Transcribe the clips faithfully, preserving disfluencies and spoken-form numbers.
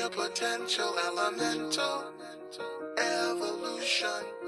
your potential, elemental evolution.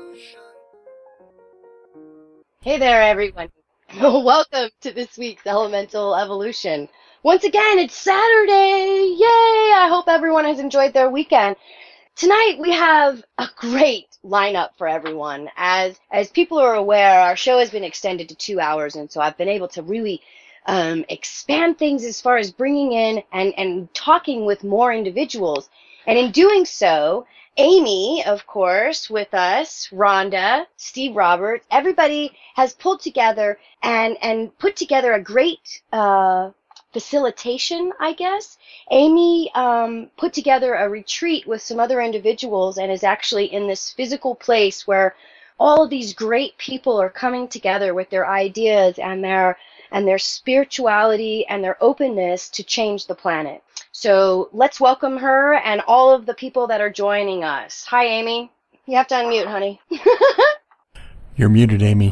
Hey there, everyone. Welcome to this week's Elemental Evolution. Once again, it's Saturday. Yay! I hope everyone has enjoyed their weekend. Tonight we have a great lineup for everyone. As as people are aware, our show has been extended to two hours, and so I've been able to really um, expand things as far as bringing in and, and talking with more individuals. And in doing so, Amy, of course, with us, Rhonda, Steve Roberts, everybody has pulled together and, and put together a great uh, facilitation, I guess. Amy um, put together a retreat with some other individuals and is actually in this physical place where all of these great people are coming together with their ideas and their and their spirituality and their openness to change the planet. So let's welcome her and all of the people that are joining us. Hi, Amy. You have to unmute, honey. You're muted, Amy.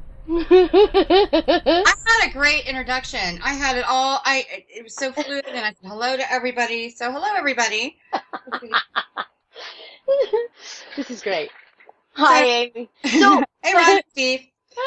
I had a great introduction. I had it all. I it was so fluid, and I said hello to everybody. So hello, everybody. This is great. Hi, Amy. So, hey, Ron, Steve.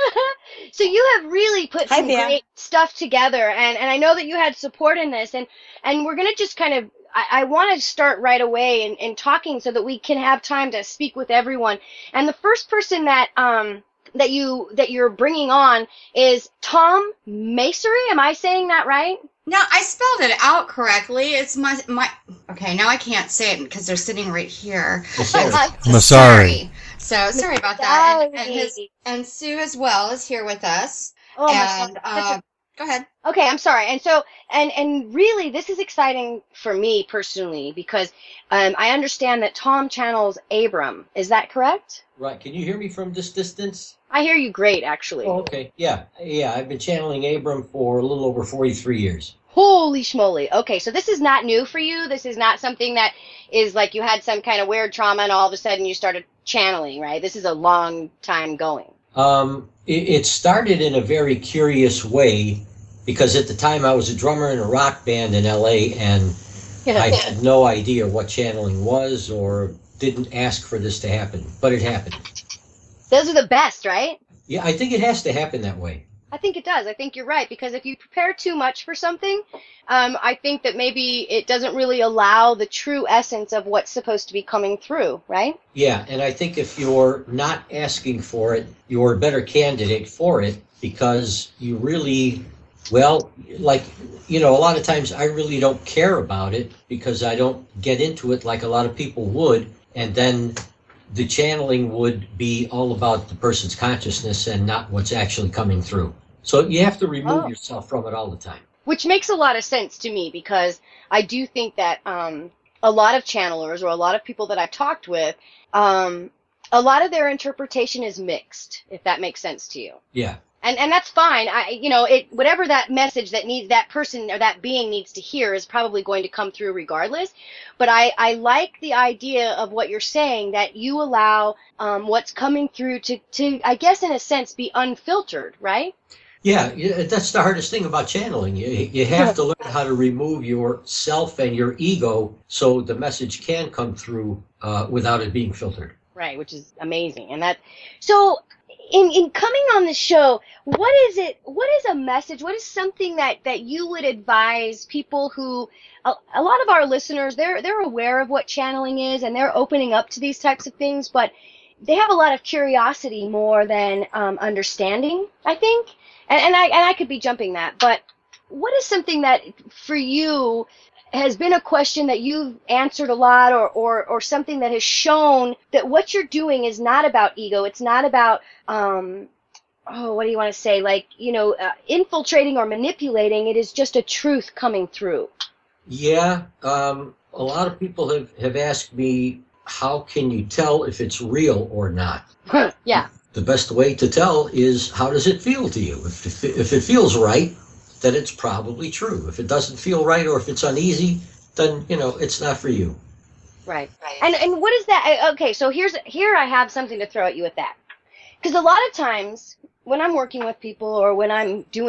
So you have really put Hi, some Pam. great stuff together, and, and I know that you had support in this, and, and we're going to just kind of, I, I want to start right away in, in talking so that we can have time to speak with everyone. And the first person that um that you that you're bringing on is Tom Masery. Am I saying that right? No, I spelled it out correctly. It's my my. Okay, now I can't say it because they're sitting right here. Masari. It's- Masari. So sorry about that. And, and, Masari. his, and Sue as well is here with us. Oh my and God. uh, Such a- go ahead. Okay, I'm sorry. And so, and, and really, this is exciting for me personally because um, I understand that Tom channels Abram. Is that correct? Right. Can you hear me from this distance? I hear you great, actually. Oh, okay. Yeah. Yeah. I've been channeling Abram for a little over forty-three years. Holy schmoly. Okay, so this is not new for you. This is not something that is like you had some kind of weird trauma and all of a sudden you started channeling, right? This is a long time going. Um, it, it started in a very curious way because at the time I was a drummer in a rock band in L A and I had no idea what channeling was or didn't ask for this to happen, but it happened. Those are the best, right? Yeah, I think it has to happen that way. I think it does. I think you're right because if you prepare too much for something, um, I think that maybe it doesn't really allow the true essence of what's supposed to be coming through, right? Yeah, and I think if you're not asking for it, you're a better candidate for it because you really, well, like, you know, a lot of times I really don't care about it because I don't get into it like a lot of people would, and then the channeling would be all about the person's consciousness and not what's actually coming through. So you have to remove Oh. yourself from it all the time. Which makes a lot of sense to me because I do think that um, a lot of channelers or a lot of people that I've talked with, um, a lot of their interpretation is mixed, if that makes sense to you. Yeah. And and that's fine. I you know, it whatever that message that needs that person or that being needs to hear is probably going to come through regardless. But I, I like the idea of what you're saying that you allow um, what's coming through to, to I guess in a sense be unfiltered, right? Yeah, yeah, that's the hardest thing about channeling. You, you have to learn how to remove yourself and your ego so the message can come through uh, without it being filtered. Right, which is amazing. And that so in in coming on the show, what is it what is a message? What is something that that you would advise people who a, a lot of our listeners, they're they're aware of what channeling is and they're opening up to these types of things, but they have a lot of curiosity more than um, understanding, I think. And, and I and I could be jumping that, but what is something that for you has been a question that you've answered a lot or, or, or something that has shown that what you're doing is not about ego. It's not about, um, oh, what do you want to say? Like, you know, uh, infiltrating or manipulating. It is just a truth coming through. Yeah, um, a lot of people have, have asked me, how can you tell if it's real or not? Yeah. The best way to tell is how does it feel to you? If, if, if it feels right, then it's probably true. If it doesn't feel right or if it's uneasy, then, you know, it's not for you. Right. And and what is that? Okay, so here's here I have something to throw at you with that. Because a lot of times when I'm working with people or when I'm doing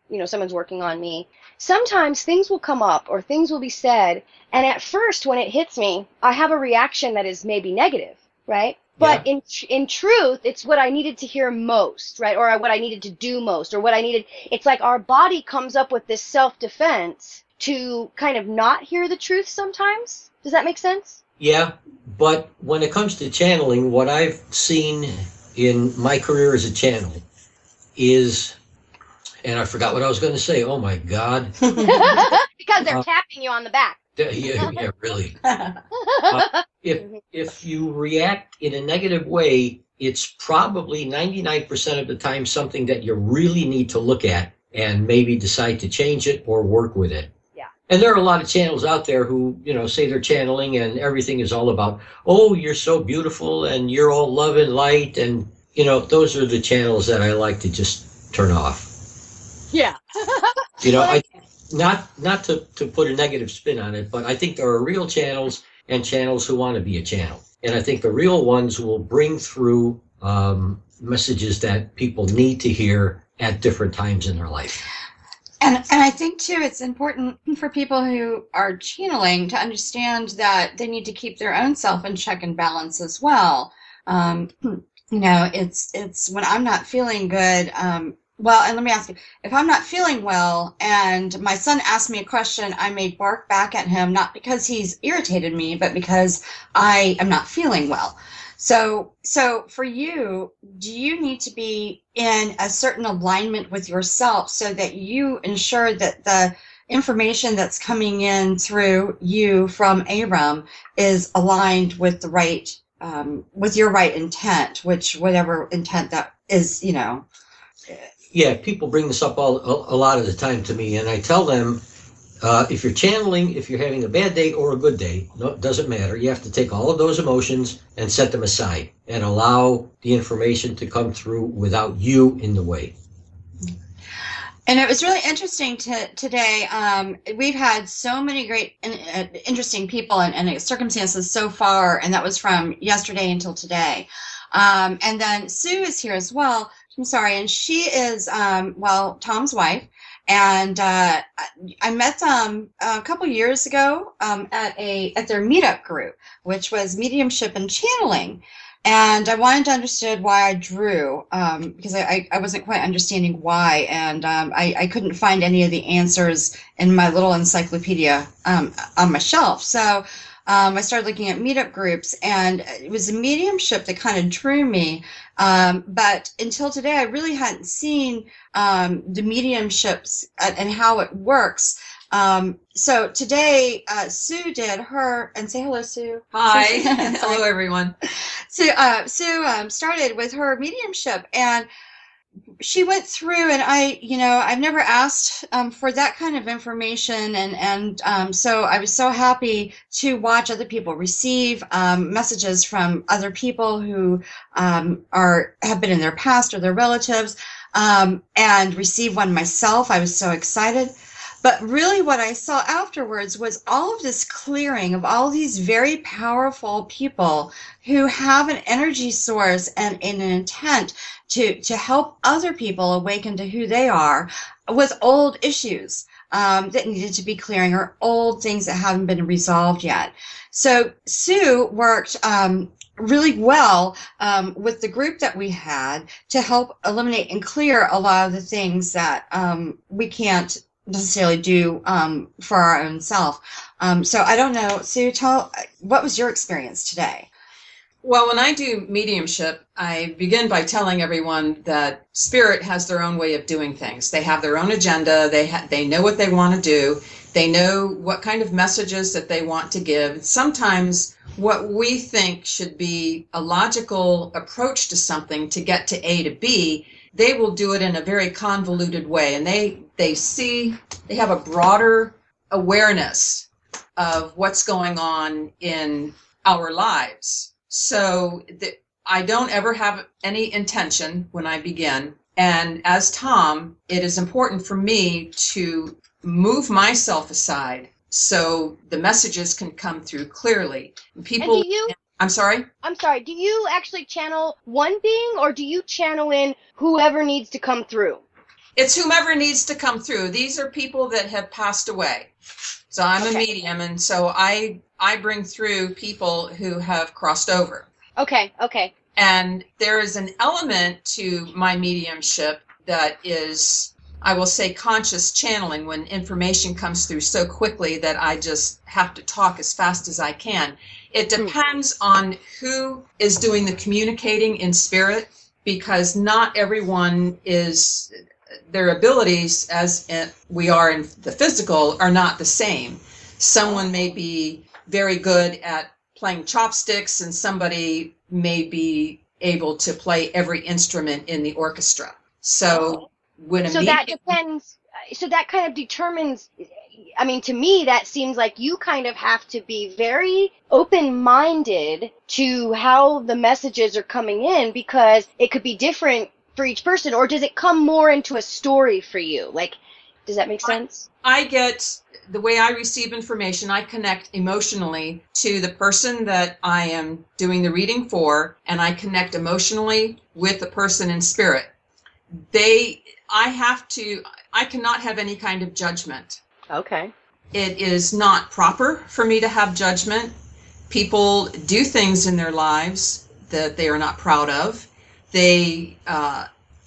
you know, someone's working on me, sometimes things will come up or things will be said, and at first when it hits me, I have a reaction that is maybe negative, right? But Yeah. in in truth, it's what I needed to hear most, right? Or what I needed to do most, or what I needed. It's like our body comes up with this self-defense to kind of not hear the truth sometimes. Does that make sense? Yeah, but when it comes to channeling, what I've seen in my career as a channel is, and I forgot what I was going to say. Oh my God. Because they're Uh, tapping you on the back. Yeah, yeah, really. Uh, if if you react in a negative way, it's probably ninety-nine percent of the time something that you really need to look at and maybe decide to change it or work with it. Yeah. And there are a lot of channels out there who, you know, say they're channeling and everything is all about, oh, you're so beautiful and you're all love and light. And, you know, those are the channels that I like to just turn off. Yeah. You know, I not not to, to put a negative spin on it, but I think there are real channels and channels who want to be a channel. And I think the real ones will bring through um, messages that people need to hear at different times in their life. And and I think too, it's important for people who are channeling to understand that they need to keep their own self in check and balance as well. Um, you know, it's it's when I'm not feeling good. Um, well, and let me ask you, if I'm not feeling well, and my son asks me a question, I may bark back at him, not because he's irritated me, but because I am not feeling well. So, so for you, do you need to be in a certain alignment with yourself so that you ensure that the information that's coming in through you from Aram is aligned with the right, um, with your right intent, which whatever intent that is, you know. Yeah, people bring this up all, a, a lot of the time to me, and I tell them, uh, if you're channeling, if you're having a bad day or a good day, no, it doesn't matter. You have to take all of those emotions and set them aside and allow the information to come through without you in the way. And it was really interesting to today. Um, we've had so many great and uh, interesting people and, and circumstances so far, and that was from yesterday until today. Um, and then Sue is here as well. I'm sorry, and she is, um, well, Tom's wife. And uh, I met them a couple years ago um, at a at their meetup group, which was mediumship and channeling. And I wanted to understand why I drew, um, because I, I wasn't quite understanding why, and um, I, I couldn't find any of the answers in my little encyclopedia um, on my shelf. So um, I started looking at meetup groups, and it was the mediumship that kind of drew me. Um, but until today, I really hadn't seen um, the mediumships and how it works. Um, so today, uh, Sue did her, and say hello, Sue. Hi. Hello, everyone. So, uh, Sue um, started with her mediumship, and she went through, and I, you know, I've never asked um, for that kind of information, and and um, so I was so happy to watch other people receive um, messages from other people who um, are have been in their past or their relatives, um, and receive one myself. I was so excited. But really what I saw afterwards was all of this clearing of all these very powerful people who have an energy source and, and an intent to, to help other people awaken to who they are with old issues um, that needed to be clearing or old things that haven't been resolved yet. So Sue worked um, really well um, with the group that we had to help eliminate and clear a lot of the things that um, we can't necessarily do um, for our own self. Um, so I don't know, Sue, tell, what was your experience today? Well, when I do mediumship, I begin by telling everyone that spirit has their own way of doing things. They have their own agenda. They ha- they know what they want to do. They know what kind of messages that they want to give. Sometimes what we think should be a logical approach to something to get to A to B, they will do it in a very convoluted way, and they they see, they have a broader awareness of what's going on in our lives. So the, I don't ever have any intention when I begin, and as Tom, it is important for me to move myself aside so the messages can come through clearly. People, And do you? I'm sorry? I'm sorry. Do you actually channel one being, or do you channel in whoever needs to come through? It's whomever needs to come through. These are people that have passed away. So I'm Okay. a medium, and so I I bring through people who have crossed over. Okay, okay. And there is an element to my mediumship that is, I will say, conscious channeling, when information comes through so quickly that I just have to talk as fast as I can. It depends on who is doing the communicating in spirit, because not everyone is, their abilities as in, we are in the physical are not the same. Someone may be very good at playing chopsticks, and somebody may be able to play every instrument in the orchestra. So when a So medium, that depends. So that kind of determines. I mean, to me, that seems like you kind of have to be very open-minded to how the messages are coming in, because it could be different for each person. Or does it come more into a story for you? Like, does that make sense? I get, the way I receive information, I connect emotionally to the person that I am doing the reading for, and I connect emotionally with the person in spirit. They, I have to, I cannot have any kind of judgment. Okay. It is not proper for me to have judgment. People do things in their lives that they are not proud of. They, uh,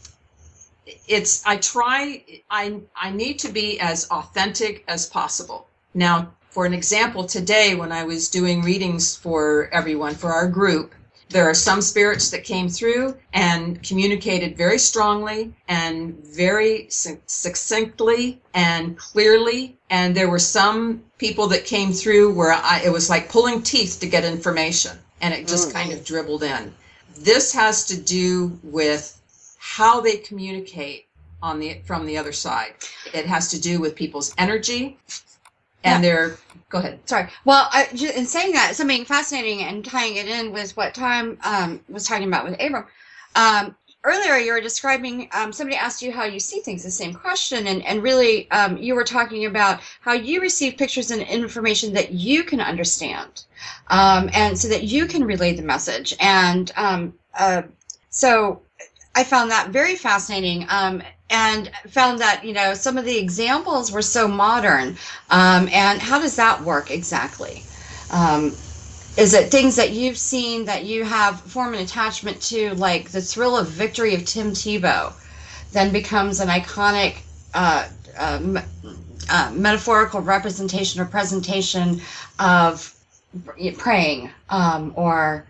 it's, I try, I, I need to be as authentic as possible. Now, for an example, today when I was doing readings for everyone, for our group, there are some spirits that came through and communicated very strongly and very succinctly and clearly. And there were some people that came through where I, it was like pulling teeth to get information, and it just mm. kind of dribbled in. This has to do with how they communicate on the from the other side. It has to do with people's energy and yeah. their... Go ahead. Sorry. Well, I, in saying that, something fascinating and tying it in with what Tom um, was talking about with Abram. Um, earlier, you were describing, um, somebody asked you how you see things, the same question, and, and really um, you were talking about how you receive pictures and information that you can understand, um, and so that you can relay the message. And um, uh, so I found that very fascinating. Um, and found that, you know, some of the examples were so modern. Um, and how does that work exactly? Um, is it things that you've seen that you have form an attachment to, like the thrill of victory of Tim Tebow, then becomes an iconic uh, uh, uh, metaphorical representation or presentation of praying, um, or...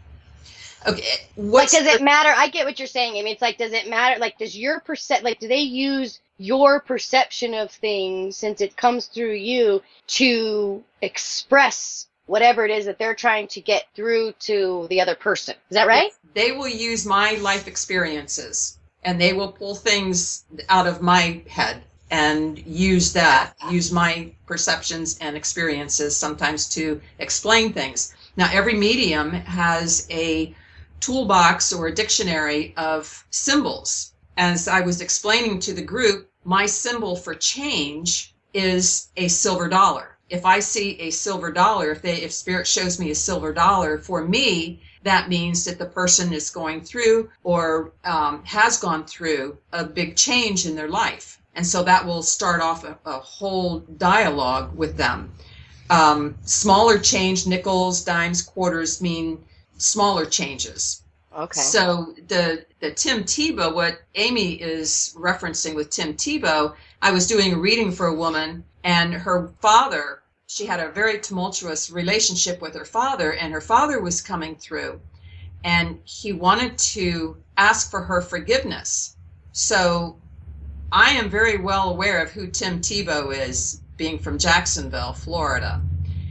Okay. Like, does it matter? I get what you're saying. I mean, it's like, does it matter? Like, does your percep, like, do they use your perception of things, since it comes through you, to express whatever it is that they're trying to get through to the other person? Is that right? They will use my life experiences, and they will pull things out of my head and use that, use my perceptions and experiences sometimes to explain things. Now, every medium has a toolbox or a dictionary of symbols. As I was explaining to the group, my symbol for change is a silver dollar. If I see a silver dollar, if they, if Spirit shows me a silver dollar, for me, that means that the person is going through or um, has gone through a big change in their life. And so that will start off a, a whole dialogue with them. Um, smaller change, nickels, dimes, quarters, mean smaller changes. Okay. So the the Tim Tebow, what Amy is referencing with Tim Tebow, I was doing a reading for a woman, and her father, she had a very tumultuous relationship with her father, and her father was coming through, and he wanted to ask for her forgiveness. So I am very well aware of who Tim Tebow is, being from Jacksonville, Florida.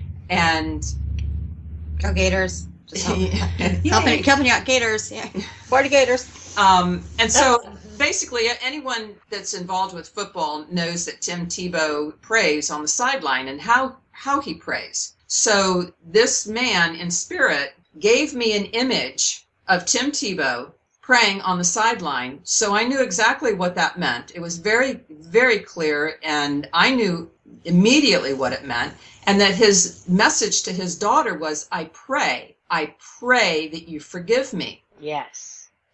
And go Gators. Just help, helping, helping out Gators. Yeah. Florida Gators. Um, and so basically anyone that's involved with football knows that Tim Tebow prays on the sideline, and how, how he prays. So this man in spirit gave me an image of Tim Tebow praying on the sideline. So I knew exactly what that meant. It was very, very clear, and I knew immediately what it meant, and that his message to his daughter was, I pray, I pray that you forgive me. Yes.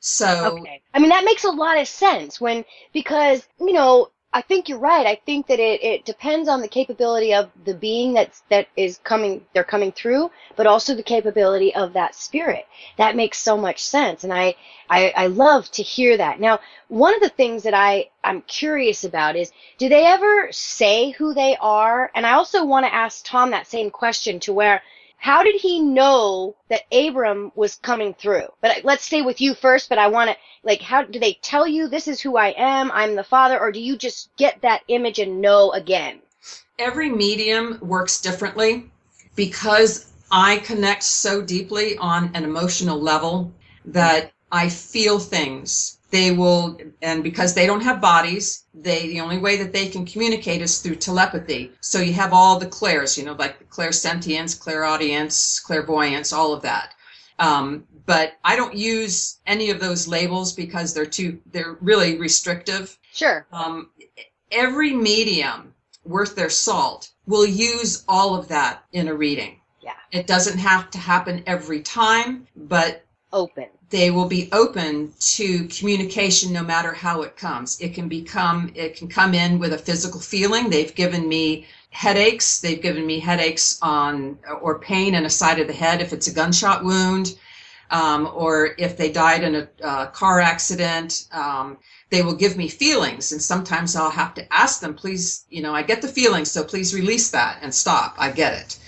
So Okay. I mean, that makes a lot of sense when, because, you know, I think you're right. I think that it, it depends on the capability of the being that's, that is coming, they're coming through, but also the capability of that spirit. That makes so much sense. And I, I, I love to hear that. Now, one of the things that I, I'm curious about is, do they ever say who they are? And I also want to ask Tom that same question to where, how did he know that Abram was coming through? But let's stay with you first, but I want to, like, how do they tell you this is who I am, I'm the father, or do you just get that image and know again? Every medium works differently because I connect so deeply on an emotional level that I feel things. They will, and because they don't have bodies, they the only way that they can communicate is through telepathy. So you have all the clairs, you know, like the clairsentience, clairaudience, clairvoyance, all of that. Um, but I don't use any of those labels because they're too, they're really restrictive. Sure. Um, every medium worth their salt will use all of that in a reading. Yeah. It doesn't have to happen every time, but Open. they will be open to communication no matter how it comes. It can become, it can come in with a physical feeling. They've given me headaches. They've given me headaches on, or pain in a side of the head if it's a gunshot wound, um, or if they died in a uh, car accident. Um, they will give me feelings, and sometimes I'll have to ask them, please, you know, I get the feelings, so please release that and stop. I get it.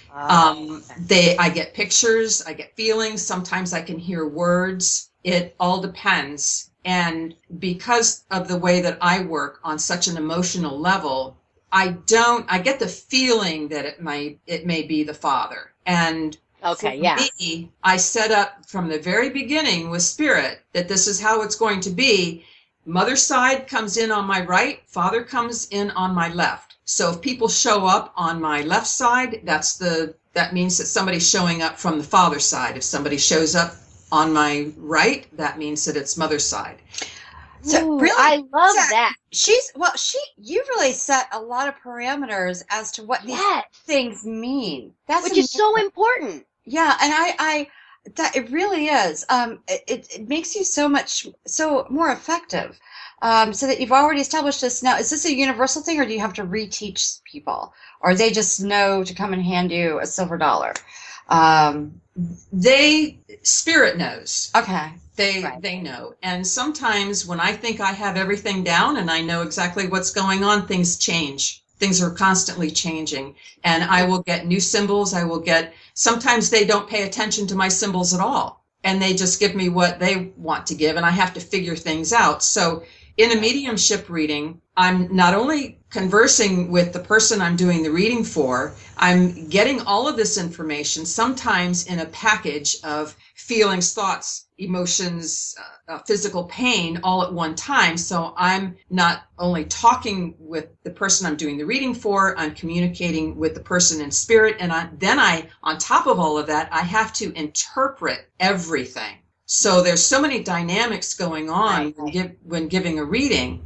Um, they, I get pictures, I get feelings. Sometimes I can hear words. It all depends. And because of the way that I work on such an emotional level, I don't, I get the feeling that it might, it may be the father. And Okay, for yeah. me, I set up from the very beginning with spirit that this is how it's going to be. Mother's side comes in on my right, father comes in on my left. So if people show up on my left side, that's the that means that somebody's showing up from the father's side. If somebody shows up on my right, that means that it's mother's side. So Ooh, really, I love so that. She's well. She you really set a lot of parameters as to what these Yes. things mean. That's Which is so amazing. important. Yeah, and I, I that it really is. Um, it it makes you so much so more effective. Um, so that you've already established this. Now, is this a universal thing, or do you have to reteach people, or they just know to come and hand you a silver dollar? Um, They spirit knows. okay. They Right. they know. And sometimes when I think I have everything down and I know exactly what's going on, things change. Things are constantly changing. And I will get new symbols. I will get, sometimes they don't pay attention to my symbols at all. And they just give me what they want to give. And I have to figure things out. So in a mediumship reading, I'm not only conversing with the person I'm doing the reading for, I'm getting all of this information, sometimes in a package of feelings, thoughts, emotions, uh, uh, physical pain all at one time. So I'm not only talking with the person I'm doing the reading for, I'm communicating with the person in spirit. And I, then I, on top of all of that, I have to interpret everything. So there's so many dynamics going on Right. when, give, when giving a reading.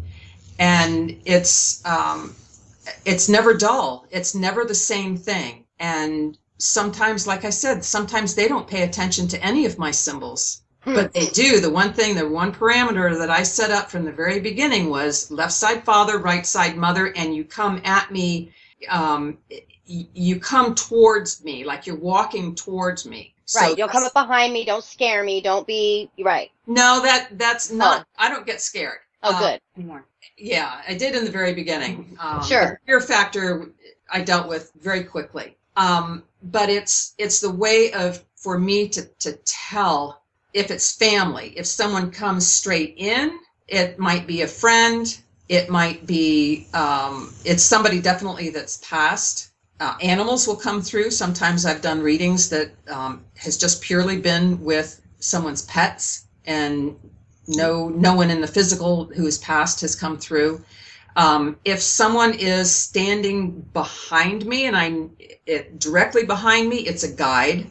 And it's um, it's never dull. It's never the same thing. And sometimes, like I said, sometimes they don't pay attention to any of my symbols. Hmm. But they do. The one thing, the one parameter that I set up from the very beginning was left side father, right side mother, and you come at me, um, y- you come towards me, like you're walking towards me. So Right. Don't come up behind me. Don't scare me. Don't be right. No, that that's not, I don't get scared. Oh, Uh, good. Anymore. Yeah, I did in the very beginning. Um, Sure. The fear factor I dealt with very quickly. Um, but it's it's the way of, for me to, to tell if it's family. If someone comes straight in, it might be a friend. It might be, um, it's somebody definitely that's passed. Uh, animals will come through. Sometimes I've done readings that um, has just purely been with someone's pets, and no no one in the physical who is passed has come through. Um, if someone is standing behind me and I it directly behind me, it's a guide.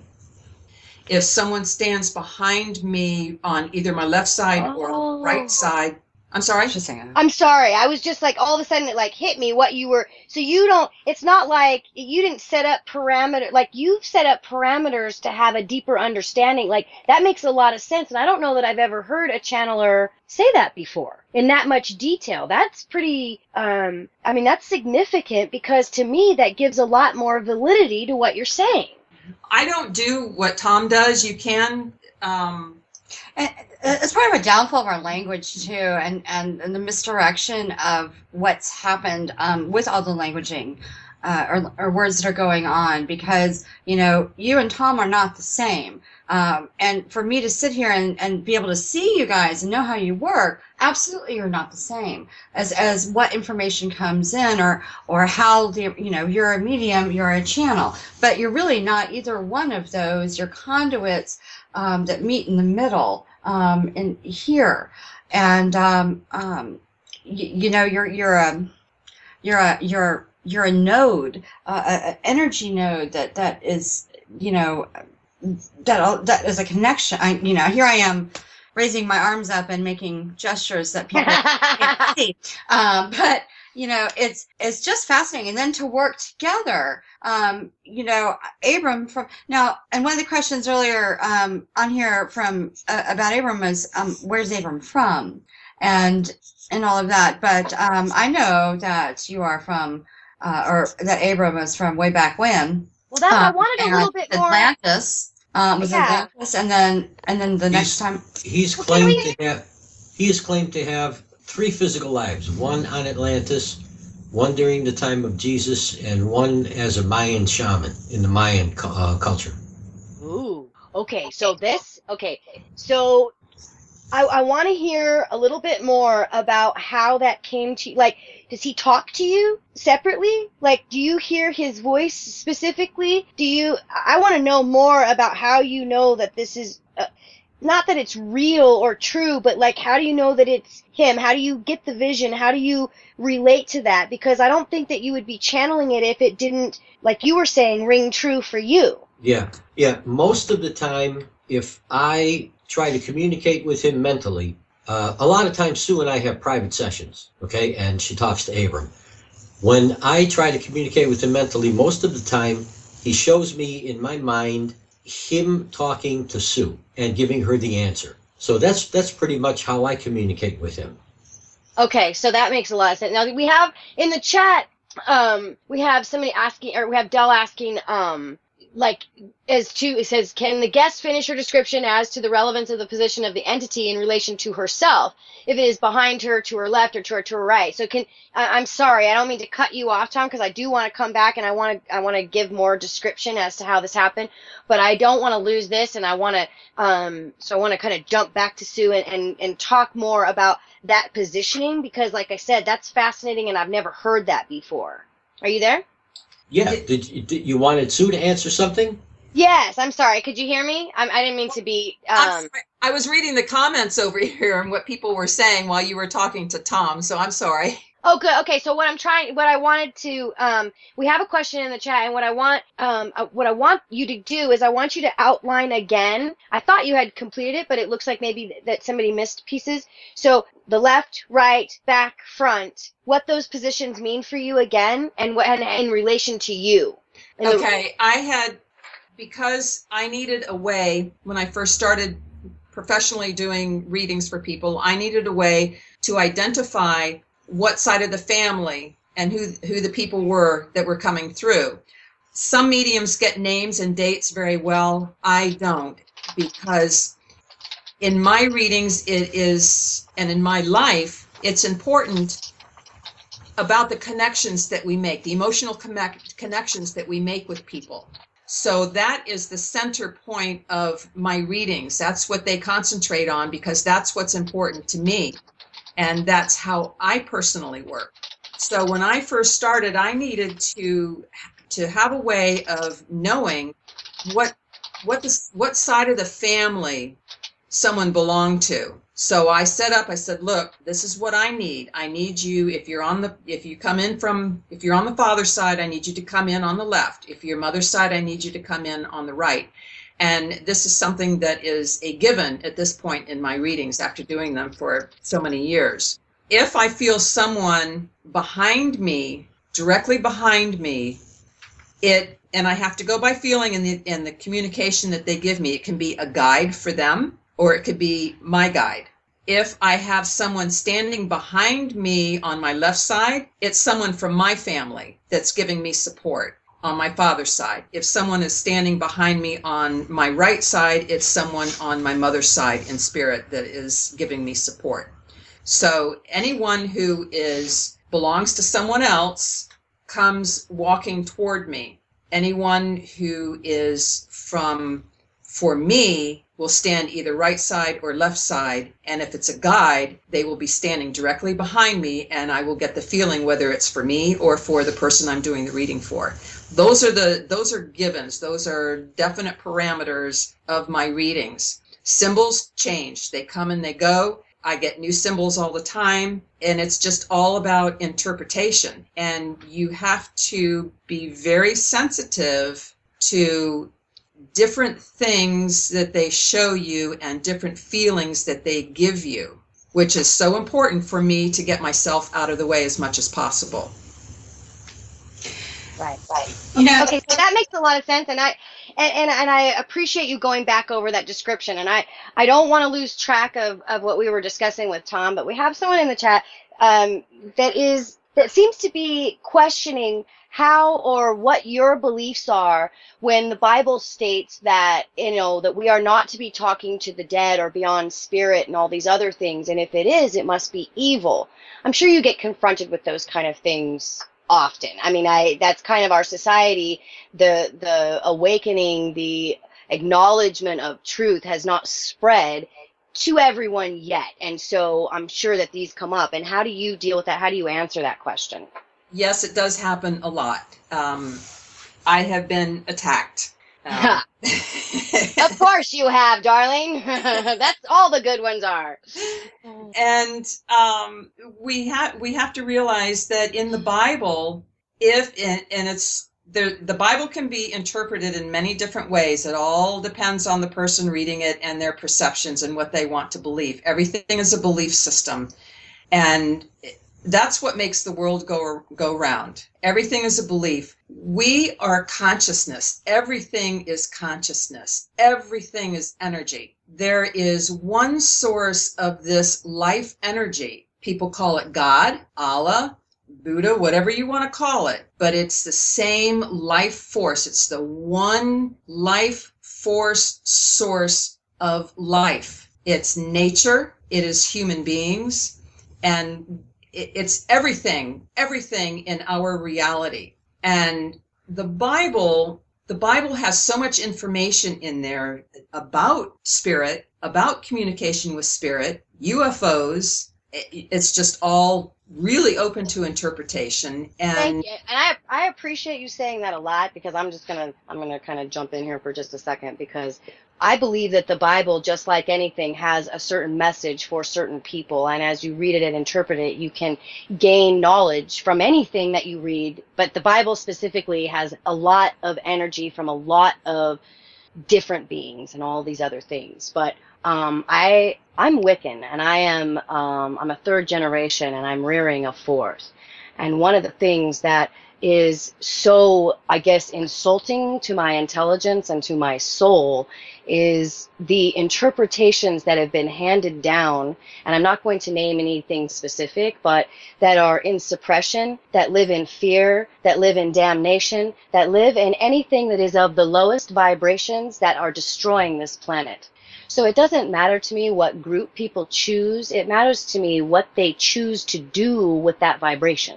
If someone stands behind me on either my left side Oh. or right side, I'm sorry? Just a second. I'm sorry. I was just like, all of a sudden it like hit me what you were. So you don't, it's not like you didn't set up parameter, like you've set up parameters to have a deeper understanding. Like that makes a lot of sense. And I don't know that I've ever heard a channeler say that before in that much detail. That's pretty, um, I mean, that's significant because to me that gives a lot more validity to what you're saying. I don't do what Tom does. You can, um, And it's part of a downfall of our language too, and, and, and the misdirection of what's happened um, with all the languaging uh, or, or words that are going on. Because you know, you and Tom are not the same, um, and for me to sit here and, and be able to see you guys and know how you work, absolutely, you're not the same as as what information comes in, or or how the you know you're a medium, you're a channel, but you're really not either one of those. You're conduits um, that meet in the middle. Um, in here, and um, um, you, you know, you're you're a you're a you're you're a node, uh, an energy node that that is you know that that is a connection. I you know here I am raising my arms up and making gestures that people can't see, um, but. You know, it's it's just fascinating, and then to work together. Um, you know, Abram from now, and one of the questions earlier um, on here from uh, about Abram was, um, where's Abram from, and and all of that. But um, I know that you are from, uh, or that Abram was from way back when. Well, that's, um, I wanted a little bit more. Atlantis um, was Yeah. Atlantis, and then and then the He's- next time. He's Well, claimed can to have he is claimed to have three physical lives, one on Atlantis, one during the time of Jesus, and one as a Mayan shaman in the Mayan cu- uh, culture. Ooh. Okay. So this. Okay. So I, I want to hear a little bit more about how that came to you. Like, does he talk to you separately? Like, do you hear his voice specifically? Do you? I want to know more about how you know that this is. Uh, not that it's real or true, but like, how do you know that it's him? How do you get the vision? How do you relate to that? Because I don't think that you would be channeling it if it didn't, like you were saying, ring true for you. Yeah, yeah. Most of the time, if I try to communicate with him mentally, uh, a lot of times Sue and I have private sessions, okay, and she talks to Abram. When I try to communicate with him mentally, most of the time he shows me in my mind him talking to Sue and giving her the answer. So that's that's pretty much how I communicate with him. Okay, so that makes a lot of sense. Now we have in the chat, um, we have somebody asking, or we have Dell asking, um, like, as to, it says, can the guest finish her description as to the relevance of the position of the entity in relation to herself, if it is behind her, to her left, or to her to her right? So can, I, I'm sorry, I don't mean to cut you off, Tom, because I do want to come back and I want to, I want to give more description as to how this happened, but I don't want to lose this, and I want to, um, so I want to kind of jump back to Sue and, and, and talk more about that positioning, because like I said, that's fascinating and I've never heard that before. Are you there? Yeah. Did you, did you wanted Sue to answer something? Yes, I'm sorry. Could you hear me? I, I didn't mean to be. I'm Um, sorry. I was reading the comments over here and what people were saying while you were talking to Tom, so I'm sorry. oh, good. Okay, so what I'm trying, what I wanted to, um, we have a question in the chat, and what I want, um, uh, what I want you to do is I want you to outline again. I thought you had completed it, but it looks like maybe th- that somebody missed pieces. So the left, right, back, front, what those positions mean for you again, and what and in relation to you. And the- Okay, I had, because I needed a way, when I first started professionally doing readings for people, I needed a way to identify what side of the family and who who the people were that were coming through. Some mediums get names and dates very well. I don't, because in my readings it is, and in my life, it's important about the connections that we make, the emotional connect, connections that we make with people. So that is the center point of my readings. That's what they concentrate on, because that's what's important to me. And that's how I personally work. So when I first started, I needed to to have a way of knowing what what this what side of the family someone belonged to. So I set up, I said, look, this is what I need. I need you, if you're on the if you come in from if you're on the father's side, I need you to come in on the left. If you're mother's side, I need you to come in on the right. And this is something that is a given at this point in my readings after doing them for so many years. if I feel someone behind me, directly behind me, it and I have to go by feeling and the and the communication that they give me. It can be a guide for them, or it could be my guide. If I have someone standing behind me on my left side, it's someone from my family that's giving me support on my father's side. If someone is standing behind me on my right side, it's someone on my mother's side in spirit that is giving me support. So anyone who is belongs to someone else comes walking toward me. Anyone who is from, for me, will stand either right side or left side. And if it's a guide, they will be standing directly behind me, and I will get the feeling whether it's for me or for the person I'm doing the reading for. Those are the those are givens. Those are definite parameters of my readings. Symbols change. They come and they go. I get new symbols all the time, and it's just all about interpretation. And you have to be very sensitive to different things that they show you and different feelings that they give you, which is so important for me to get myself out of the way as much as possible. Right, right. You know, Okay, so that makes a lot of sense, and I and, and, and I appreciate you going back over that description. And I, I don't want to lose track of, of what we were discussing with Tom, but we have someone in the chat um, that is that seems to be questioning how or what your beliefs are when the Bible states that, you know, that we are not to be talking to the dead or beyond spirit and all these other things. And if it is, it must be evil. I'm sure you get confronted with those kind of things often. I mean, I that's kind of our society. The the awakening, the acknowledgement of truth has not spread to everyone yet. And so I'm sure that these come up. And how do you deal with that? How do you answer that question? Yes, it does happen a lot. Um, I have been attacked. Um, Of course you have, darling. That's all the good ones are. And um, we have we have to realize that in the Bible, if and, and it's the the Bible can be interpreted in many different ways. It all depends on the person reading it and their perceptions and what they want to believe. Everything is a belief system, and that's what makes the world go go round. Everything is a belief. We are consciousness. Everything is consciousness. Everything is energy. There is one source of this life energy. People call it God, Allah, Buddha, whatever you want to call it. But it's the same life force. It's the one life force source of life. It's nature. It is human beings. And it's everything, everything in our reality. And the Bible, the Bible has so much information in there about spirit, about communication with spirit, U F Os. It's just all really open to interpretation. And Thank you. And I I appreciate you saying that a lot, because I'm just gonna I'm gonna kind of jump in here for just a second, because I believe that the Bible, just like anything, has a certain message for certain people. And as you read it and interpret it, you can gain knowledge from anything that you read. But the Bible specifically has a lot of energy from a lot of different beings and all these other things. But um, I, I'm Wiccan, and I am um, I'm a third generation, and I'm rearing a fourth. And one of the things that is so, I guess, insulting to my intelligence and to my soul is the interpretations that have been handed down, and I'm not going to name anything specific, but that are in suppression, that live in fear, that live in damnation, that live in anything that is of the lowest vibrations that are destroying this planet. So it doesn't matter to me what group people choose. It matters to me what they choose to do with that vibration.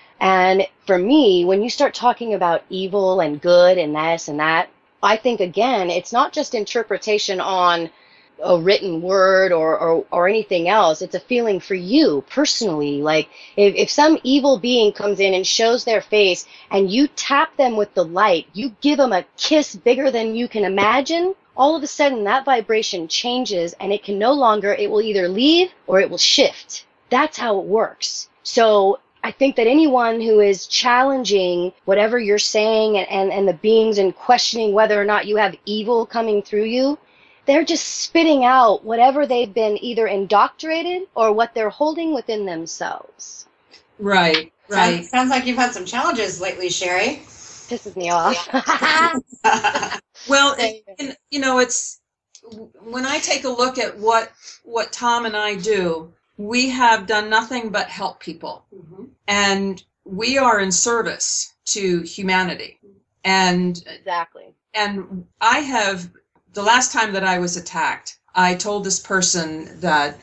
And for me, when you start talking about evil and good and this and that, I think, again, it's not just interpretation on a written word or, or, or anything else. It's a feeling for you personally. Like if, if some evil being comes in and shows their face and you tap them with the light, you give them a kiss bigger than you can imagine, all of a sudden that vibration changes, and it can no longer, it will either leave or it will shift. That's how it works. So I think that anyone who is challenging whatever you're saying and, and, and the beings and questioning whether or not you have evil coming through you, they're just spitting out whatever they've been either indoctrinated or what they're holding within themselves. Right, right. Sounds, sounds like you've had some challenges lately, Sherry. Pisses me off. Well, and, and, you know, it's when I take a look at what what Tom and I do, we have done nothing but help people. Mm-hmm. And we are in service to humanity. And exactly. And I have, the last time that I was attacked, I told this person that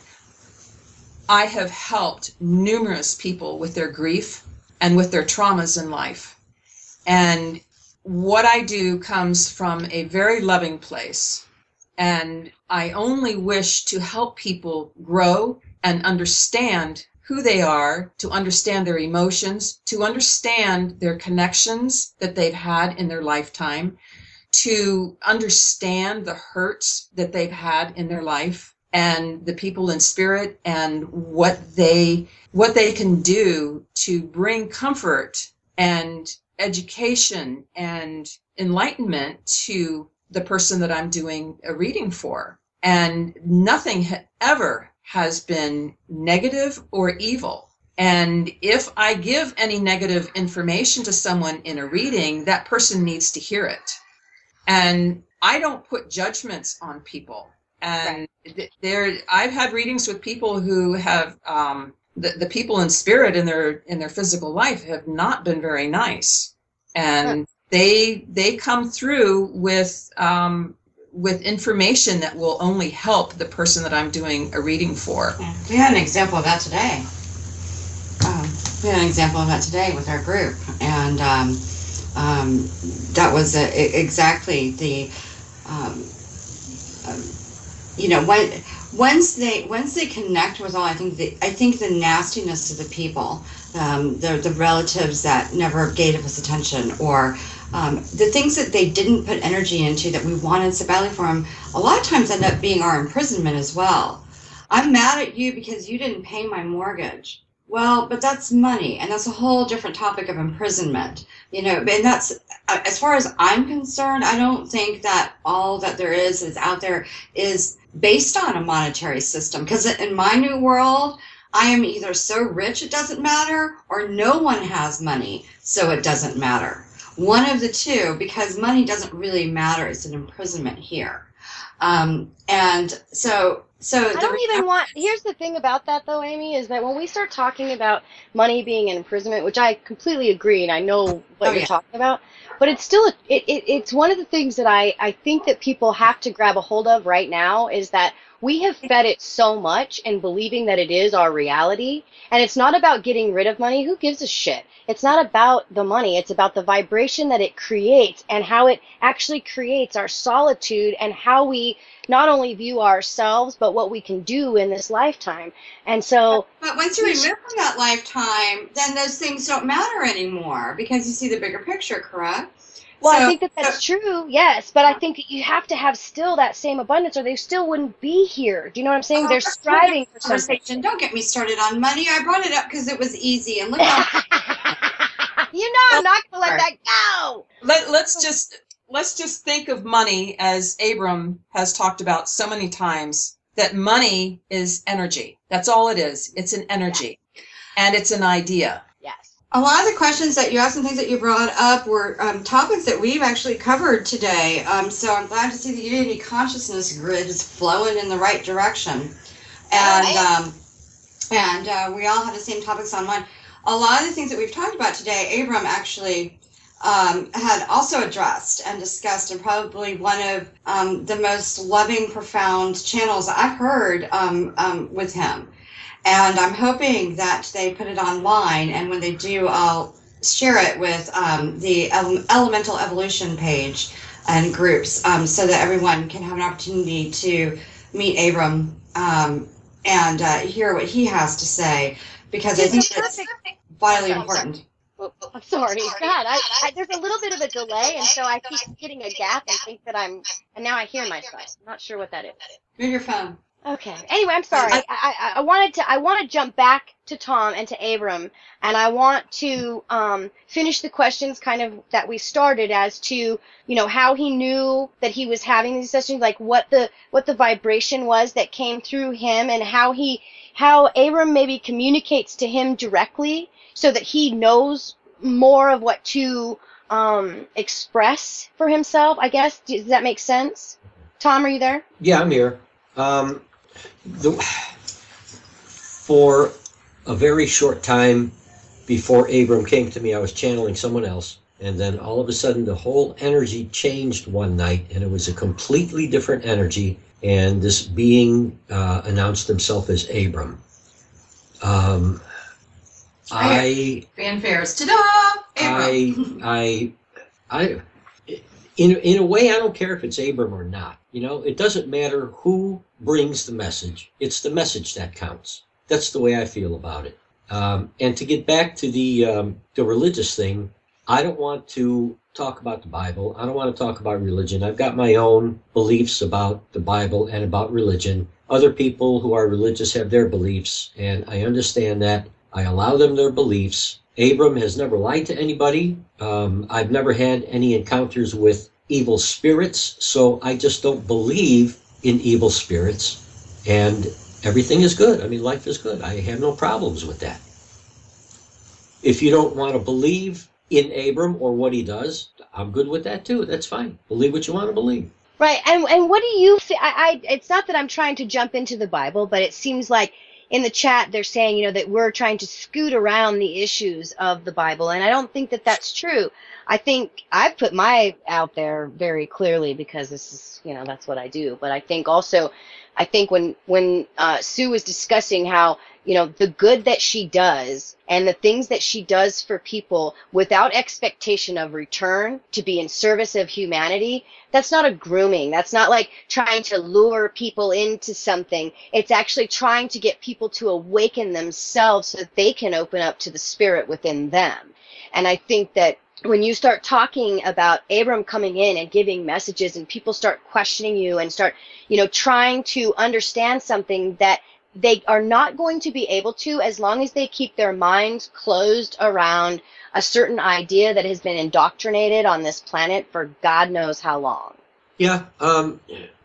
I have helped numerous people with their grief and with their traumas in life. And what I do comes from a very loving place. And I only wish to help people grow and understand who they are, to understand their emotions, to understand their connections that they've had in their lifetime, to understand the hurts that they've had in their life, and the people in spirit, and what they what they can do to bring comfort and education and enlightenment to the person that I'm doing a reading for. And nothing ha- ever has been negative or evil. And if I give any negative information to someone in a reading, that person needs to hear it. And I don't put judgments on people. And right. there, I've had readings with people who have um, the, the people in spirit in their in their physical life have not been very nice, and huh. they they come through with um, with information that will only help the person that I'm doing a reading for. Yeah. We had an example of that today. Um, we had an example of that today with our group, and um, um, that was a, exactly the. Um, um, you know, when once they once they connect with all, I think the I think the nastiness of the people, um, the the relatives that never gave us attention, or um, the things that they didn't put energy into that we wanted so badly for them, a lot of times end up being our imprisonment as well. I'm mad at you because you didn't pay my mortgage. Well, but that's money, and that's a whole different topic of imprisonment, you know, and that's, as far as I'm concerned, I don't think that all that there is is out there is based on a monetary system, because in my new world, I am either so rich it doesn't matter, or no one has money, so it doesn't matter. One of the two, because money doesn't really matter. It's an imprisonment here. Um, and so... So I don't even want, here's the thing about that though, Amy, is that when we start talking about money being an imprisonment, which I completely agree, and I know what oh, you're yeah. talking about, but it's still, a, it, it, it's one of the things that I, I think that people have to grab a hold of right now, is that we have fed it so much and believing that it is our reality. And it's not about getting rid of money. Who gives a shit? It's not about the money. It's about the vibration that it creates and how it actually creates our solitude and how we not only view ourselves, but what we can do in this lifetime. And so... But once you remember that lifetime, then those things don't matter anymore because you see the bigger picture, correct? Well, so, I think that that's so, true, yes, but I think that you have to have still that same abundance or they still wouldn't be here. Do you know what I'm saying? Uh, They're striving for something. Don't get me started on money. I brought it up because it was easy. And look how... You know I'm not going to let that go. Let, let's just... Let's just think of money as Abram has talked about so many times, that money is energy. That's all it is. It's an energy. Yeah. And it's an idea. Yes. A lot of the questions that you asked and things that you brought up were um, topics that we've actually covered today. Um, so I'm glad to see the Unity Consciousness Grid is flowing in the right direction. And, um, and uh, we all have the same topics on mind. A lot of the things that we've talked about today, Abram actually... Um, had also addressed and discussed, and probably one of um, the most loving, profound channels I've heard um, um, with him. And I'm hoping that they put it online, and when they do, I'll share it with um, the ele- Elemental Evolution page and groups, um, so that everyone can have an opportunity to meet Abram um, and uh, hear what he has to say, because I think it's vitally important. Oh, I'm sorry. God, I, I, there's a little bit of a delay, and so I keep getting a gap and think that I'm, and now I hear myself. I'm not sure what that is. Move your phone. Okay. Anyway, I'm sorry. I, I, I wanted to I want to jump back to Tom and to Abram, and I want to um, finish the questions kind of that we started as to, you know, how he knew that he was having these sessions, like what the what the vibration was that came through him, and how he how Abram maybe communicates to him directly so that he knows more of what to um, express for himself. I guess. Does that make sense? Tom, are you there? Yeah, I'm here. Um, the, for a very short time before Abram came to me, I was channeling someone else, and then all of a sudden the whole energy changed one night, and it was a completely different energy, and this being uh, announced himself as Abram. Um, I fanfares, ta-da! Abram. I I I in in a way, I don't care if it's Abram or not. You know, it doesn't matter who brings the message. It's the message that counts. That's the way I feel about it. Um, and to get back to the um, the religious thing, I don't want to talk about the Bible. I don't want to talk about religion. I've got my own beliefs about the Bible and about religion. Other people who are religious have their beliefs, and I understand that. I allow them their beliefs. Abram has never lied to anybody. Um, I've never had any encounters with evil spirits, so I just don't believe in evil spirits. And everything is good. I mean, life is good. I have no problems with that. If you don't want to believe in Abram or what he does, I'm good with that too. That's fine. Believe what you want to believe. Right. And and what do you feel? I, I it's not that I'm trying to jump into the Bible, but it seems like in the chat they're saying, you know, that we're trying to scoot around the issues of the Bible, and I don't think that that's true. I think I've put my out there very clearly because this is, you know, that's what I do. But I think also, I think when when uh, Sue was discussing how, you know, the good that she does and the things that she does for people without expectation of return to be in service of humanity, that's not a grooming. That's not like trying to lure people into something. It's actually trying to get people to awaken themselves so that they can open up to the spirit within them. And I think that when you start talking about Abram coming in and giving messages and people start questioning you and start, you know, trying to understand something that they are not going to be able to as long as they keep their minds closed around a certain idea that has been indoctrinated on this planet for God knows how long. Yeah, um,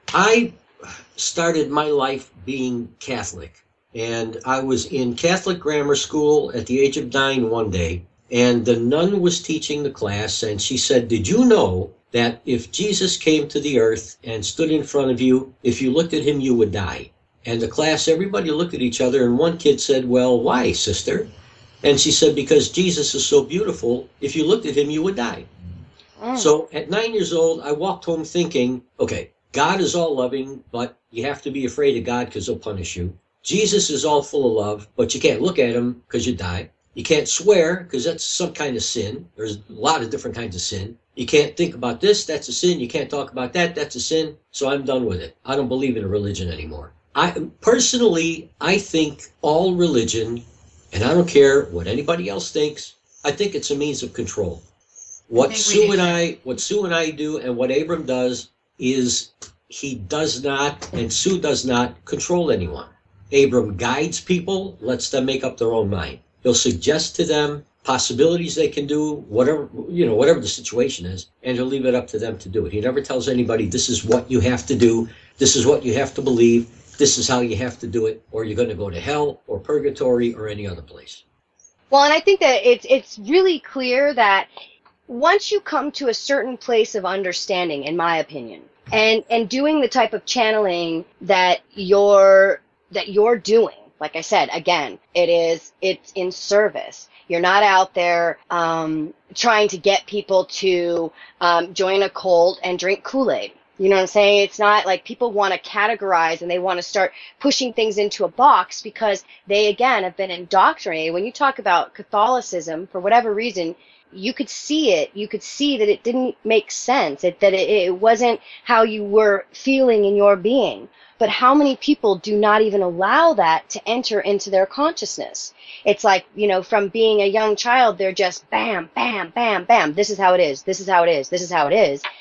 I started my life being Catholic, and I was in Catholic grammar school at the age of nine one day, and the nun was teaching the class, and she said, "Did you know that if Jesus came to the earth and stood in front of you, if you looked at him, you would die?" And the class, everybody looked at each other, and one kid said, "Well, why, sister?" And she said, "Because Jesus is so beautiful, if you looked at him, you would die." Mm. So at nine years old, I walked home thinking, okay, God is all loving, but you have to be afraid of God because he'll punish you. Jesus is all full of love, but you can't look at him because you die. You can't swear because that's some kind of sin. There's a lot of different kinds of sin. You can't think about this, that's a sin. You can't talk about that, that's a sin. So I'm done with it. I don't believe in a religion anymore. I personally, I think all religion, and I don't care what anybody else thinks, I think it's a means of control. What Sue and I, what Sue and I do, and what Abram does is he does not, and Sue does not control anyone. Abram guides people, lets them make up their own mind. He'll suggest to them possibilities they can do, whatever, you know, whatever the situation is, and he'll leave it up to them to do it. He never tells anybody, this is what you have to do, this is what you have to believe, this is how you have to do it, or you're going to go to hell or purgatory or any other place. Well, and I think that it's it's really clear that once you come to a certain place of understanding, in my opinion, and and doing the type of channeling that you're that you're doing, like I said, again, it is it's in service. You're not out there um, trying to get people to um, join a cult and drink Kool-Aid. You know what I'm saying? It's not like people want to categorize and they want to start pushing things into a box because they, again, have been indoctrinated. When you talk about Catholicism, for whatever reason, you could see it. You could see that it didn't make sense, it, that it, it wasn't how you were feeling in your being. But how many people do not even allow that to enter into their consciousness? It's like, you know, from being a young child, they're just bam, bam, bam, bam. This is how it is. This is how it is. This is how it is.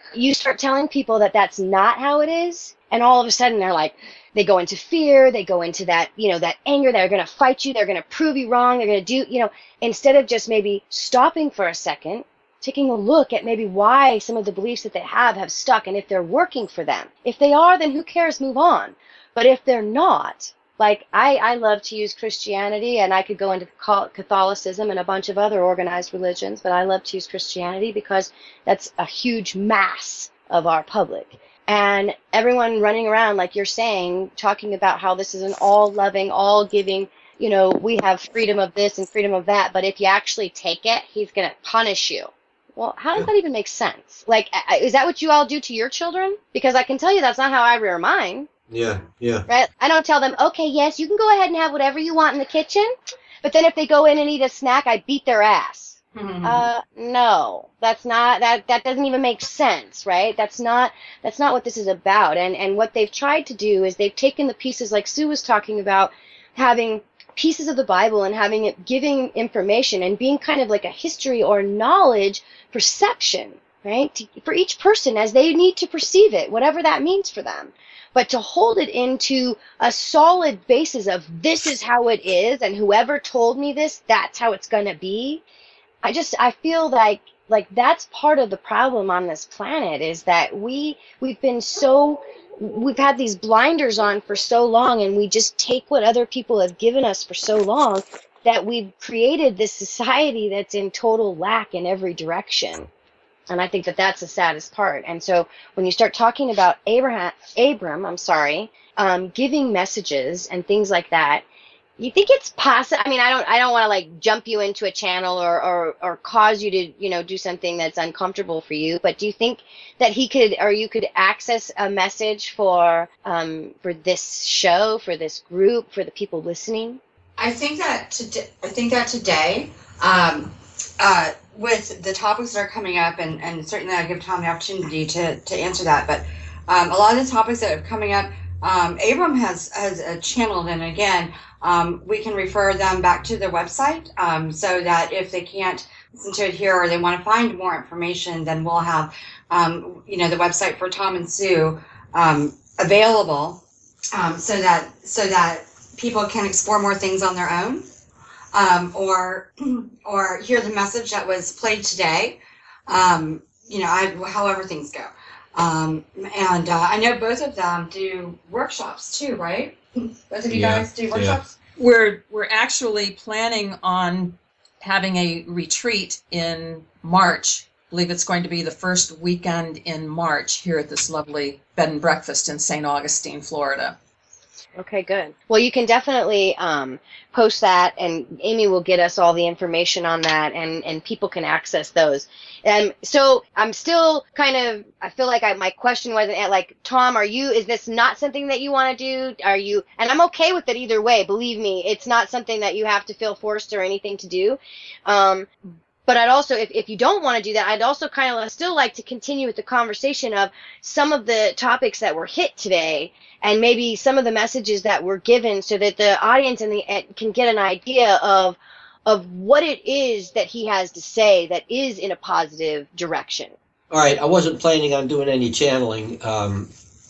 you start telling people that that's not how it is, and all of a sudden they're like, they go into fear, they go into that, you know, that anger, they're going to fight you, they're going to prove you wrong, they're going to do, you know, instead of just maybe stopping for a second, taking a look at maybe why some of the beliefs that they have have stuck and if they're working for them. If they are, then who cares, move on. But if they're not, like I, I love to use Christianity, and I could go into Catholicism and a bunch of other organized religions, but I love to use Christianity because that's a huge mass of our public. And everyone running around, like you're saying, talking about how this is an all-loving, all-giving, you know, we have freedom of this and freedom of that, but if you actually take it, he's going to punish you. Well, how does that even make sense? Like, is that what you all do to your children? Because I can tell you that's not how I rear mine. Yeah, yeah. Right? I don't tell them, okay, yes, you can go ahead and have whatever you want in the kitchen, but then if they go in and eat a snack, I beat their ass. Mm-hmm. Uh, no, that's not, that, that doesn't even make sense, right? That's not, that's not what this is about. And, and what they've tried to do is they've taken the pieces like Sue was talking about, having pieces of the Bible and having it, giving information and being kind of like a history or knowledge perception, right? To, for each person as they need to perceive it, whatever that means for them. But to hold it into a solid basis of this is how it is, and whoever told me this, that's how it's going to be. I just, I feel like, like that's part of the problem on this planet is that we, we've been so, we've had these blinders on for so long, and we just take what other people have given us for so long that we've created this society that's in total lack in every direction. And I think that that's the saddest part. And so when you start talking about Abraham, Abram, I'm sorry, um, giving messages and things like that, you think it's possible? I mean, I don't, I don't want to like jump you into a channel or, or, or cause you to, you know, do something that's uncomfortable for you. But do you think that he could, or you could access a message for, um, for this show, for this group, for the people listening? I think that today, I think that today, um, uh, with the topics that are coming up, and, and certainly I give Tom the opportunity to, to answer that, but um, a lot of the topics that are coming up, um, Abram has, has uh, channeled, and again, um, we can refer them back to their website, um, so that if they can't listen to it here or they want to find more information, then we'll have, um, you know, the website for Tom and Sue um, available, um, so that so that people can explore more things on their own. Um, or or hear the message that was played today, um, you know, I, however things go. Um, and uh, I know both of them do workshops too, right? Both of you yeah, guys do workshops? Yeah. We're, we're actually planning on having a retreat in March. I believe it's going to be the first weekend in March here at this lovely bed and breakfast in Saint Augustine, Florida. Okay, good. Well, you can definitely um, post that, and Amy will get us all the information on that, and, and people can access those. Um, so I'm still kind of, I feel like I, my question wasn't at like, Tom, are you, is this not something that you want to do? Are you, and I'm okay with it either way. Believe me, it's not something that you have to feel forced or anything to do. Um, But I'd also, if, if you don't want to do that, I'd also kind of still like to continue with the conversation of some of the topics that were hit today, and maybe some of the messages that were given, so that the audience and the can get an idea of of what it is that he has to say that is in a positive direction. All right, I wasn't planning on doing any channeling. Um,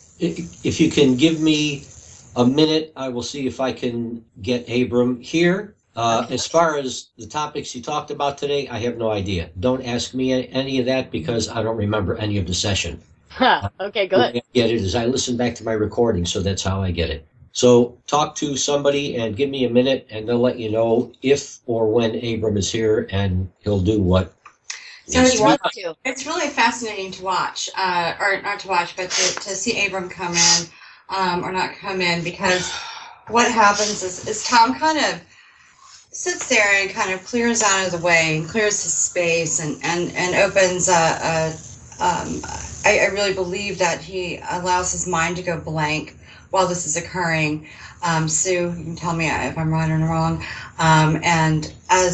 if, if you can give me a minute, I will see if I can get Abram here. Uh, as far as the topics he talked about today, I have no idea. Don't ask me any of that because I don't remember any of the session. Huh, okay, good. I get it is I listen back to my recording, so that's how I get it. So talk to somebody and give me a minute, and they'll let you know if or when Abram is here, and he'll do what so he wants to. It's really fascinating to watch, uh, or not to watch, but to, to see Abram come in, um, or not come in, because what happens is, is Tom kind of sits there and kind of clears out of the way and clears his space and, and, and opens a, a um, I, I really believe that he allows his mind to go blank while this is occurring. Um, Sue, you can tell me if I'm right or wrong. Um, and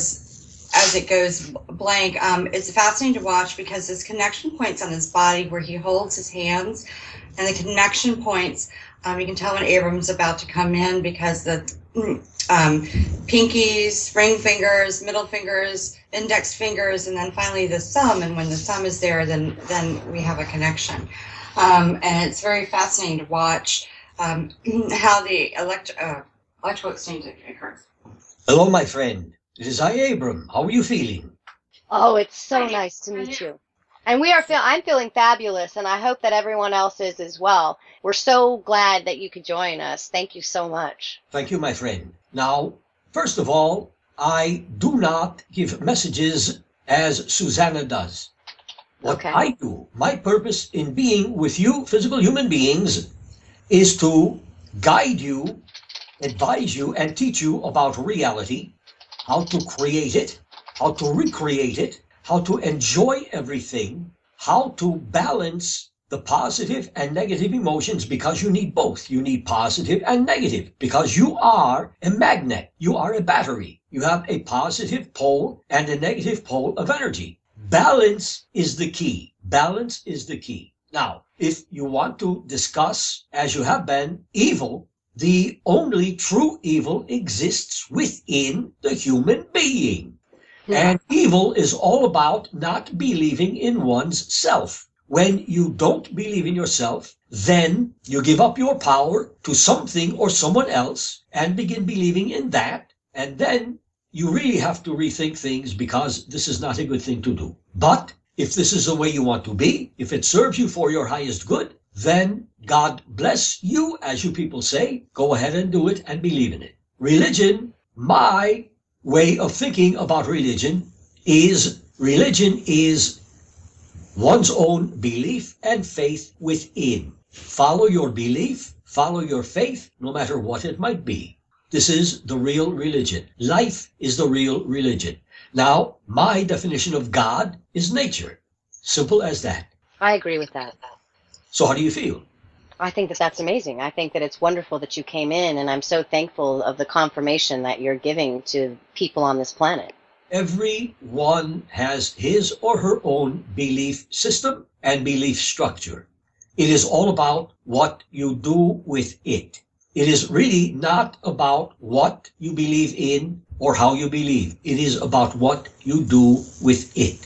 as as it goes blank, um, it's fascinating to watch because his connection points on his body where he holds his hands and the connection points, um, you can tell when Abram's about to come in because the um, pinkies, ring fingers, middle fingers, index fingers, and then finally the thumb. And when the thumb is there, then then we have a connection. Um, and it's very fascinating to watch um, how the elect- uh, electrical exchange occurs. Hello, my friend. It is I, Abram. How are you feeling? Oh, it's so nice to meet you. And we are feel I'm feeling fabulous, and I hope that everyone else is as well. We're so glad that you could join us. Thank you so much. Thank you, my friend. Now, first of all, I do not give messages as Susanna does. What Okay. I do, my purpose in being with you, physical human beings, is to guide you, advise you, and teach you about reality, how to create it, how to recreate it, how to enjoy everything, how to balance the positive and negative emotions, because you need both. You need positive and negative, because you are a magnet. You are a battery. You have a positive pole and a negative pole of energy. Balance is the key. Balance is the key. Now, if you want to discuss, as you have been, evil, the only true evil exists within the human being. And evil is all about not believing in one's self. When you don't believe in yourself, then you give up your power to something or someone else and begin believing in that. And then you really have to rethink things, because this is not a good thing to do. But if this is the way you want to be, if it serves you for your highest good, then God bless you, as you people say. Go ahead and do it and believe in it. Religion, my way of thinking about religion is religion is one's own belief and faith within. Follow your belief, follow your faith, no matter what it might be. This is the real religion. Life is the real religion. Now, my definition of God is nature. Simple as that. I agree with that. So how do you feel? I think that that's amazing. I think that it's wonderful that you came in, and I'm so thankful of the confirmation that you're giving to people on this planet. Everyone has his or her own belief system and belief structure. It is all about what you do with it. It is really not about what you believe in or how you believe. It is about what you do with it.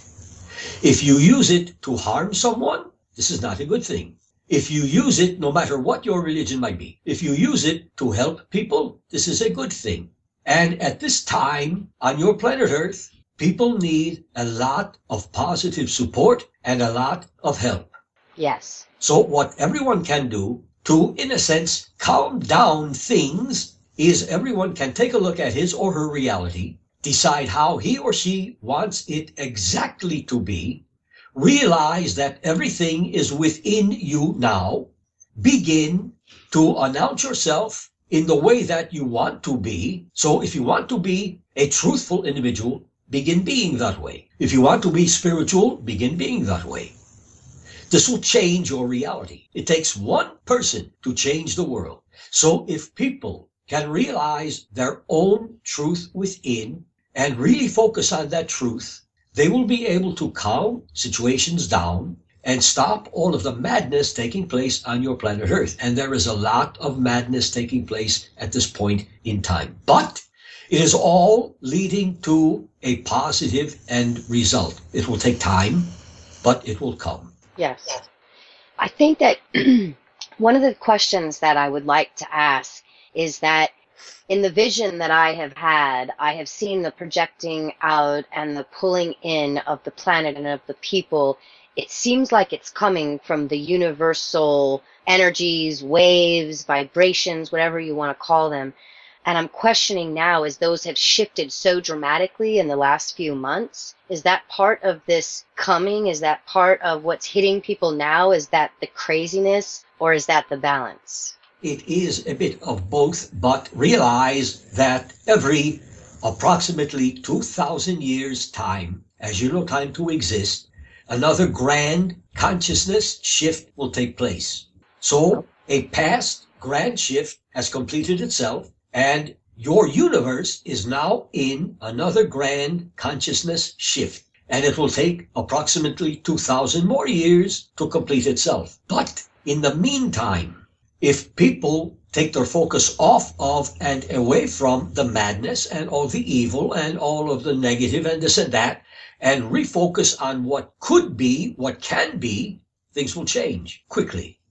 If you use it to harm someone, this is not a good thing. If you use it, no matter what your religion might be, if you use it to help people, this is a good thing. And at this time on your planet Earth, people need a lot of positive support and a lot of help. Yes. So what everyone can do to, in a sense, calm down things is everyone can take a look at his or her reality, decide how he or she wants it exactly to be, realize that everything is within you now, begin to announce yourself in the way that you want to be. So if you want to be a truthful individual, begin being that way. If you want to be spiritual, begin being that way. This will change your reality. It takes one person to change the world. So if people can realize their own truth within and really focus on that truth, they will be able to calm situations down and stop all of the madness taking place on your planet Earth. And there is a lot of madness taking place at this point in time. But it is all leading to a positive end result. It will take time, but it will come. Yes. I think that one of the questions that I would like to ask is that in the vision that I have had, I have seen the projecting out and the pulling in of the planet and of the people. It seems like it's coming from the universal energies, waves, vibrations, whatever you want to call them. And I'm questioning now, as those have shifted so dramatically in the last few months, is that part of this coming? Is that part of what's hitting people now? Is that the craziness, or is that the balance? It is a bit of both, but realize that every approximately two thousand years time, as you know time to exist, another grand consciousness shift will take place. So a past grand shift has completed itself, and your universe is now in another grand consciousness shift. And it will take approximately two thousand more years to complete itself. But in the meantime, if people take their focus off of and away from the madness and all the evil and all of the negative and this and that, and refocus on what could be, what can be, things will change quickly.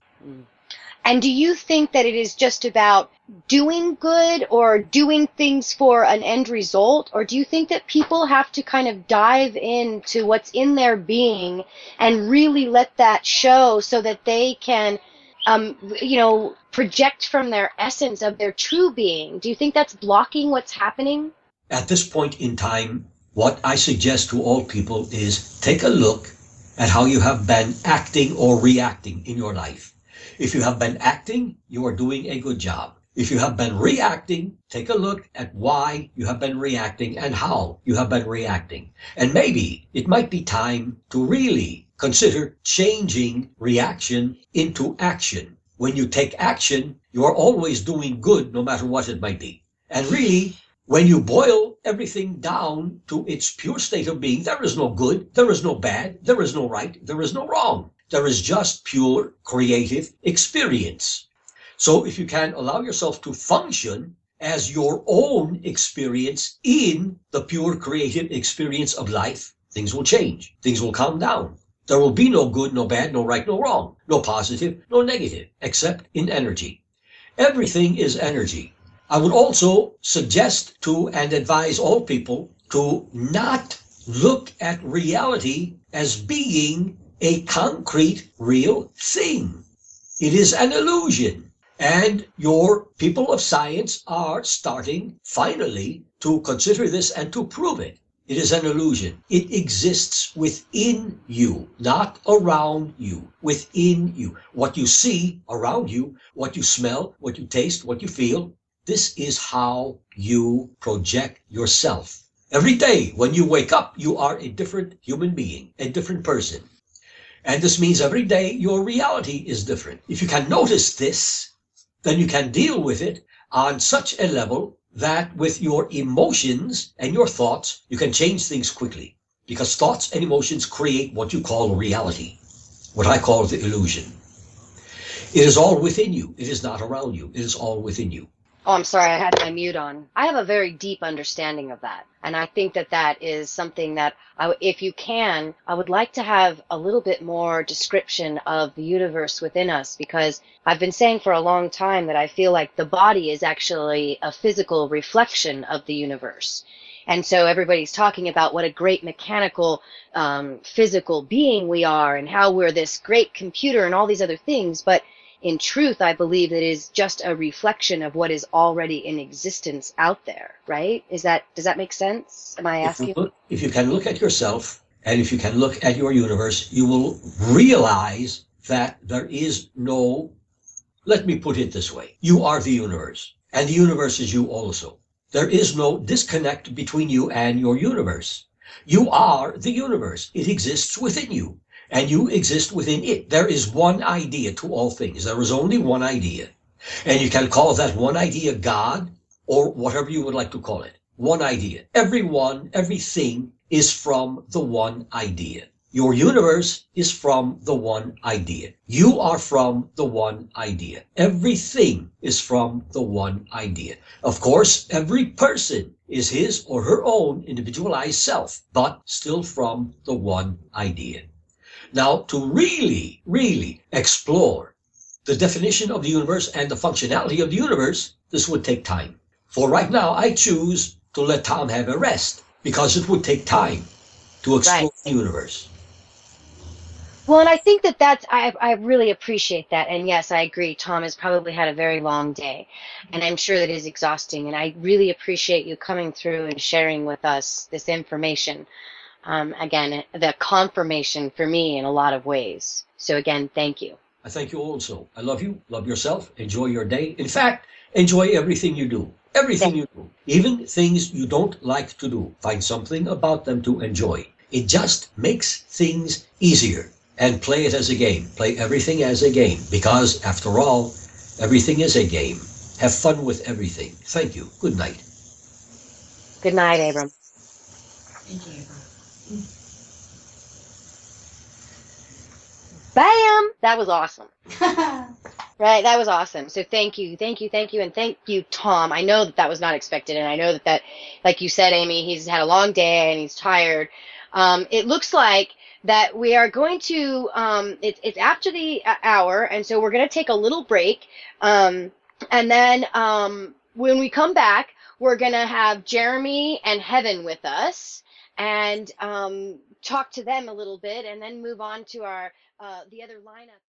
And do you think that it is just about doing good or doing things for an end result? Or do you think that people have to kind of dive into what's in their being and really let that show so that they can, um, you know, project from their essence of their true being? Do you think that's blocking what's happening? At this point in time, what I suggest to all people is take a look at how you have been acting or reacting in your life. If you have been acting, you are doing a good job. If you have been reacting, take a look at why you have been reacting and how you have been reacting. And maybe it might be time to really consider changing reaction into action. When you take action, you are always doing good no matter what it might be. And really, when you boil everything down to its pure state of being, there is no good, there is no bad, there is no right, there is no wrong. There is just pure creative experience. So if you can allow yourself to function as your own experience in the pure creative experience of life, things will change. Things will calm down. There will be no good, no bad, no right, no wrong, no positive, no negative, except in energy. Everything is energy. I would also suggest to and advise all people to not look at reality as being a concrete, real thing. It is an illusion. And your people of science are starting, finally, to consider this and to prove it. It is an illusion. It exists within you, not around you, within you. What you see around you, what you smell, what you taste, what you feel, this is how you project yourself. Every day when you wake up, you are a different human being, a different person. And this means every day your reality is different. If you can notice this, then you can deal with it on such a level that with your emotions and your thoughts, you can change things quickly. Because thoughts and emotions create what you call reality, what I call the illusion. It is all within you. It is not around you. It is all within you. Oh, I'm sorry, I had my mute on. I have a very deep understanding of that. And I think that that is something that, I, if you can, I would like to have a little bit more description of the universe within us, because I've been saying for a long time that I feel like the body is actually a physical reflection of the universe. And so everybody's talking about what a great mechanical, um, physical being we are and how we're this great computer and all these other things. But in truth, I believe it is just a reflection of what is already in existence out there, right? Is that, does that make sense? Am I asking? If you, look, if you can look at yourself and if you can look at your universe, you will realize that there is no, let me put it this way. You are the universe, and the universe is you also. There is no disconnect between you and your universe. You are the universe. It exists within you. And you exist within it. There is one idea to all things. There is only one idea. And you can call that one idea God, or whatever you would like to call it. One idea. Everyone, everything is from the one idea. Your universe is from the one idea. You are from the one idea. Everything is from the one idea. Of course, every person is his or her own individualized self, but still from the one idea. Now, to really, really explore the definition of the universe and the functionality of the universe, this would take time. For right now, I choose to let Tom have a rest because it would take time to explore Right. the universe. Well, and I think that that's, I, I really appreciate that. And yes, I agree. Tom has probably had a very long day, and I'm sure that is exhausting. And I really appreciate you coming through and sharing with us this information. Um, again, the confirmation for me in a lot of ways. So again, thank you. I thank you also. I love you. Love yourself. Enjoy your day. In fact, enjoy everything you do. Everything you do. Even things you don't like to do. Find something about them to enjoy. It just makes things easier. And play it as a game. Play everything as a game. Because, after all, everything is a game. Have fun with everything. Thank you. Good night. Good night, Abram. Thank you, Ava. Bam! That was awesome. Right, that was awesome. So thank you, thank you, thank you, and thank you, Tom. I know that that was not expected, and I know that that, like you said, Amy, he's had a long day and he's tired. Um, it looks like that we are going to. Um, it's it's after the uh, hour, and so we're going to take a little break, um, and then um, when we come back, we're going to have Jeremy and Heaven with us, and um, talk to them a little bit, and then move on to our uh, the other lineup.